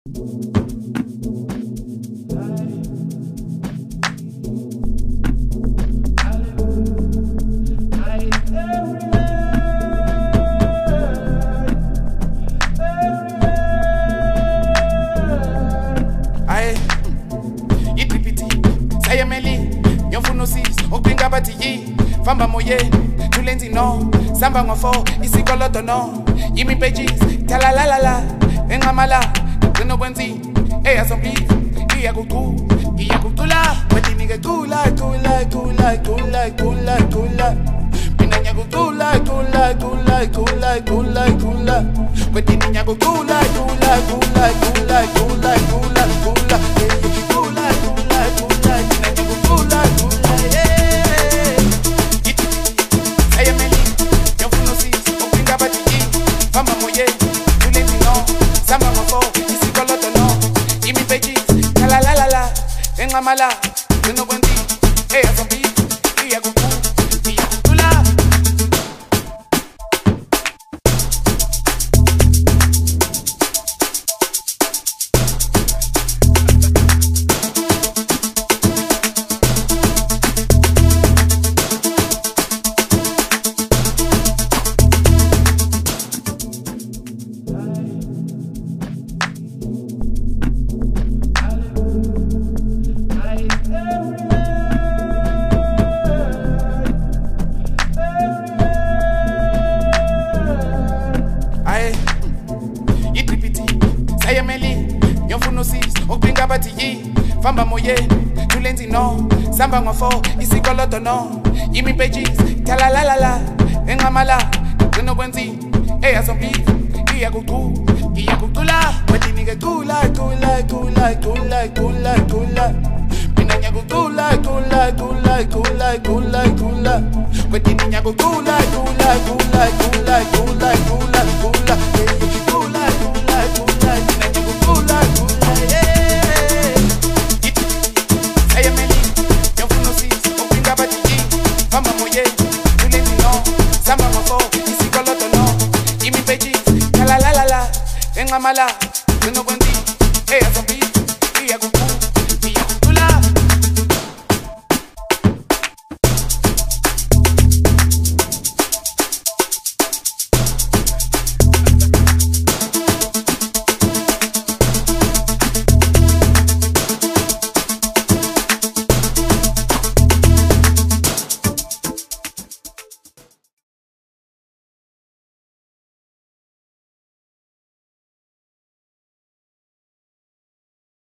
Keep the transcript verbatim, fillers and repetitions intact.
Famba moye, tulenzi no, samba ngofo, isikoloto no, yimi pages, tala la la la, engamala, no wenzi, eya zombi, iya kutu, iya kutula, weti nige kula, kula, kula, kula, kula, kula, pinanya kutula, kula, kula, kula, kula, kula, weti ninya kutula, kula, kula, kula, kula, kula, kula, kula, kula, kula, pinanya kutula, kula, yeah. Famba moye, tulenzi no, samba ngofo, isikoloto no, yimi pages, tala la la la, engamala, no wenzi, eya zombi, iya kutu, iya kutula. Famba moye, tulenzi no, samba ngofo, isikoloto no, yimi pages, tala la la la, engamala, no wenzi, eya zombi, iya kutu, iya kutula, weti nige kula, kula, kula, kula, kula, kula, pinanya kutula, kula, kula, kula, kula, kula, weti ninya kutula, kula, kula, kula, kula, kula, kula, kula, kula, kula, pinanya kutula, kula, yeah. Famba moye, tulenzi no, samba ngofo, isikoloto no, yimi pages, tala la la la, engamala, no wenzi, eya zombi.